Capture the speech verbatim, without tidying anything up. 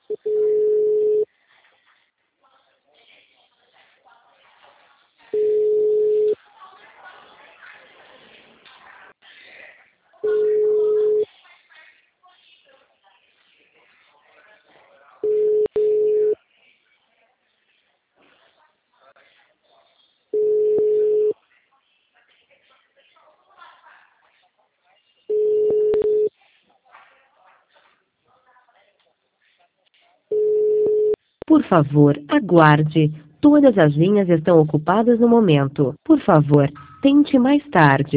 Por favor, aguarde. Todas as linhas estão ocupadas no momento. Por favor, tente mais tarde.